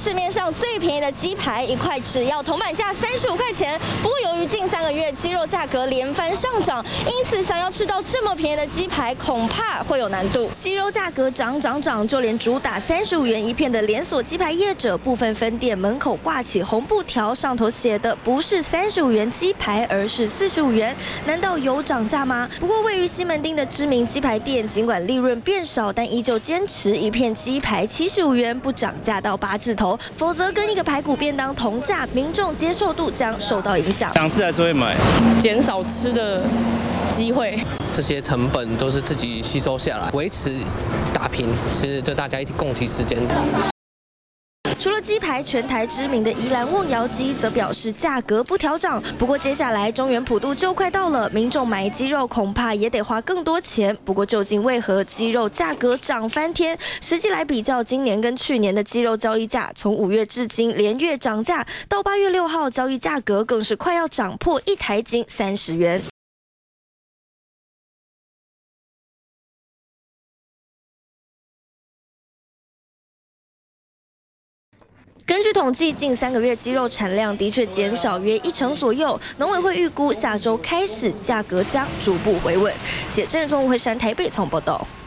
市面上最便宜的鸡排，1块只要铜板价35块钱。不过由于近3个月鸡肉价格连番上涨，因此想要吃到这么便宜的鸡排，恐怕会有难度。鸡肉价格涨，就连主打35元一片的连锁鸡排业者，部分分店门口挂起红布条，上头写的不是35元鸡排，而是45元。难道有涨价吗？不过位于西门町的知名鸡排店，尽管利润变少，但依旧坚持一片鸡排75元，不涨价到8字头，否则跟一个排骨便当同价，民众接受度将受到影响。 想吃还是会买， 减少吃的机会。 这些成本都是自己吸收下来，维持打平，是这大家一起共体时间。 除了鸡排，全台知名的宜兰瓮窑鸡则表示价格不调涨。不过接下来中元普渡就快到了，民众买鸡肉恐怕也得花更多钱。不过究竟为何鸡肉价格涨翻天？实际来比较今年跟去年的鸡肉交易价，从5月至今连月涨价，到8月6号交易价格更是快要涨破1台斤30元。根据统计，近3个月鸡肉产量的确减少约1成左右。农委会预估下周开始价格将逐步回稳。记者郑宗会山台北从报道。